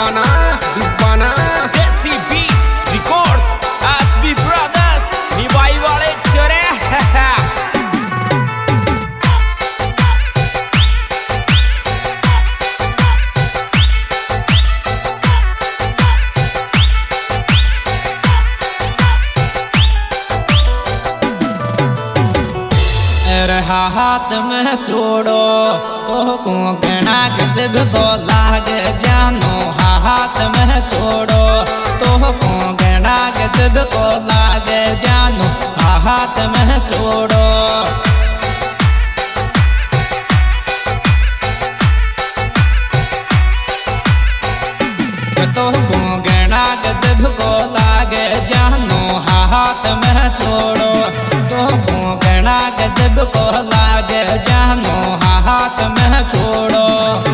Dubana, Dubana, Desi Beat Records, SB Brothers, निभाई वाले चोरे हाथ में छोड़ो तो को गणा गजब को लाग जानो हाथ में छोड़ो तो को गणा गजब को लाग जानो हाथ में छोड़ो तो को गणा गजब को लाग जानो हाथ में छोड़ो तो को गणा गजब को लाग जानो हाथ में छोड़ो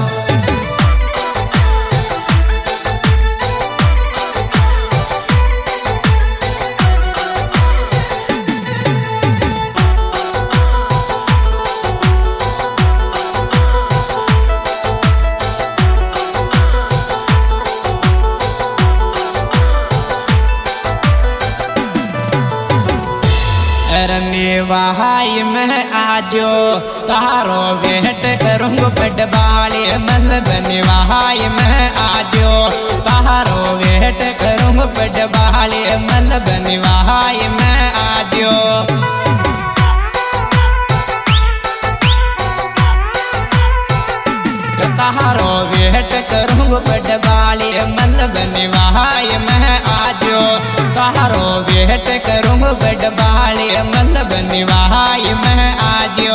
निवाई में आजो तारो वेट करूँग बड़ बाले मतलब निवाई में आजो तारो वेट करूँग बड़ बाले मतलब निवाई में आजो तारो वेट करूँग बड़ बाले मतलब निवाई में आजो तारो वेट करूँग बड़ बाले मतलब निवाई में आजो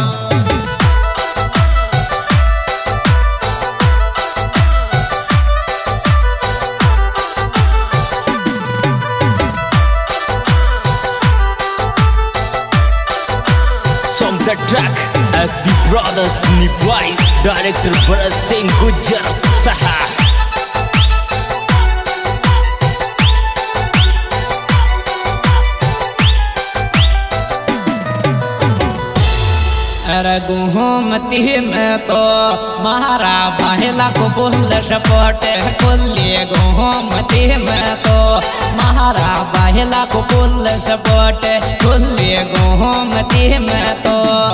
Song the track SB Brothers निभाई डायरेक्टर भरत सिंह गुज्जर सहा घूमती में तो महारा बहला को बोल सपोर्ट कुल्ली घूमती में तो महारा बहला को बोल सपोर्ट कुल्ली घूमती में तो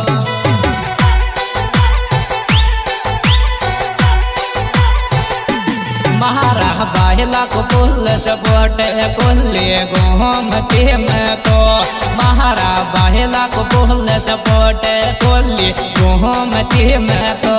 महारा बहला को बोल सपोर्ट कुल्ली घूमती में तो महारा बहला को बोल सपोर्ट कुल्ली घूमती में तो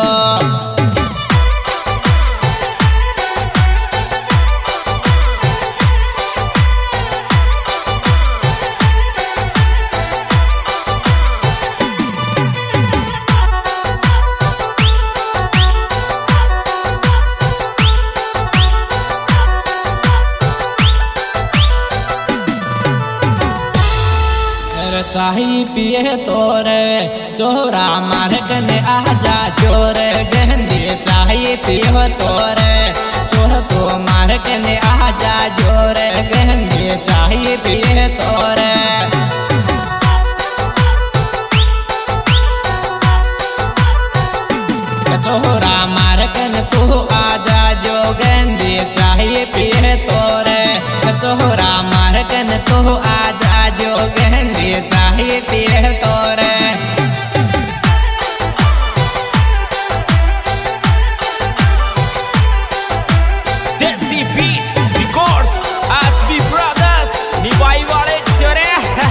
चाही पिए तोरे चोरा मार्ग ने आजा चोर गंदी चाही पिए तोरे चोर तो मार्ग ने आजा जोर गंदी चाही पिए तोरे चोरा मार्ग ने तू आजा जो गंदी चाही पिए तोरे चोरा मार्ग ने तू आजा जो गंदी चाही पिए तोरे Desi Beat Records, SB Brothers, निभाई वाले चोरे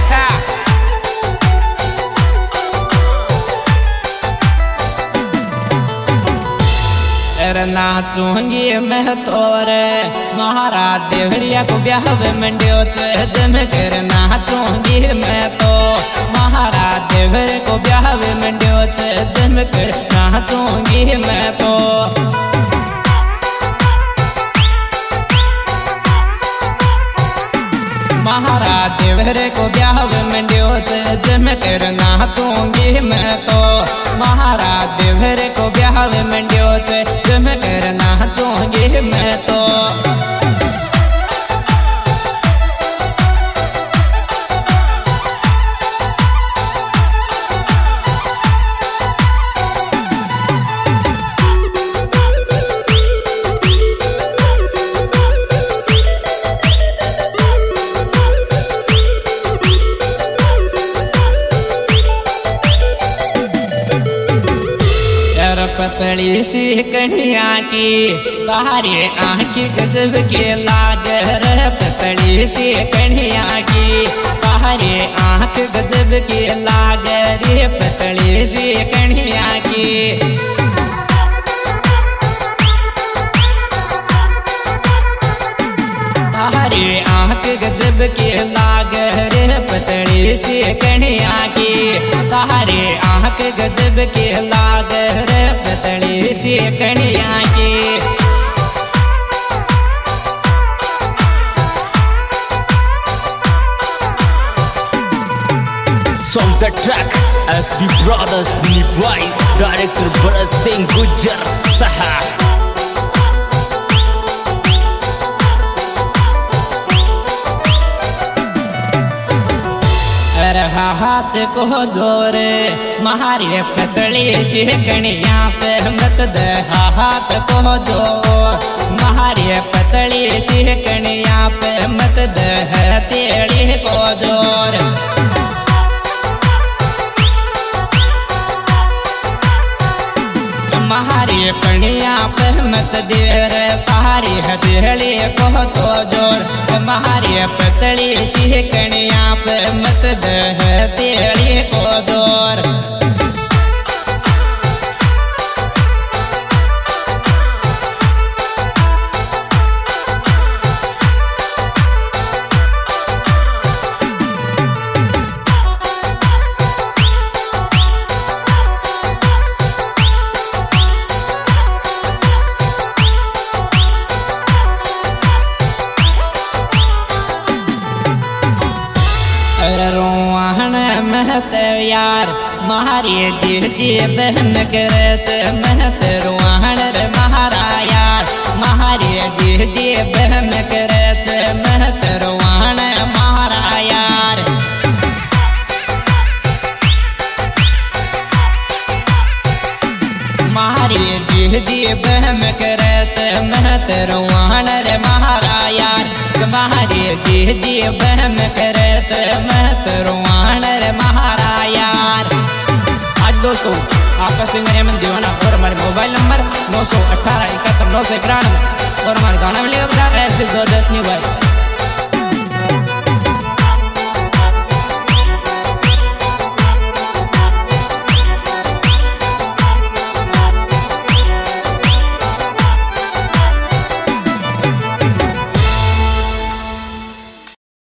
नाचूंगी मैं तोरे महारा देवरिया को ब्याह मंडियो जम कर नाचूंगी मैं तो महारा देवर को ब्याह मंडियो जम कर नाचूंगी मैं तो महारा देवर को ब्याह मंडियो जम कर नाचूंगी मैं तो महारा देवर को ब्याह मंडियो जम कर नाचूंगी मैं तो पतली सी कन्या की तारे आँख गजब के लाग रे पतली सी कन्या की तारे आँख गजब के लाग रे पतली सी कन्या की तारे आँख गजब के लाग रे पतली सी कन्या की तारे आँख गजब के लाग रे पतली सी कन्या की। Song the track SB Brothers Nivai Director Bharat Singh Gujar Saha हाथ को जोरे महारे पतली सी कन्या पे मत दे हाथ को जोर महारे पतली सी कन्या पे मत दे तेड़ी को जोर महारी पनिया पे मत देर तारी हथेली को तो जोर महारी पतली सी कन्या पे मत दे तेड़ी को जोर। रोहन महत यार महारी जी जी बहन करे महत रोहन रे महारा यार महारी जी जी बहन करे महत रोहन महारा यार महारी जी जी बहन करे महत रोहन रे महारा यार महारी जी जी बहन करे महत रोहन रे महारा यार। आज दोस्तों आपका सिंगर हेमंत दीवाना और हमारे मोबाइल नंबर 918 71 991 और हमारे गाना मिलेगा 10 Niwai।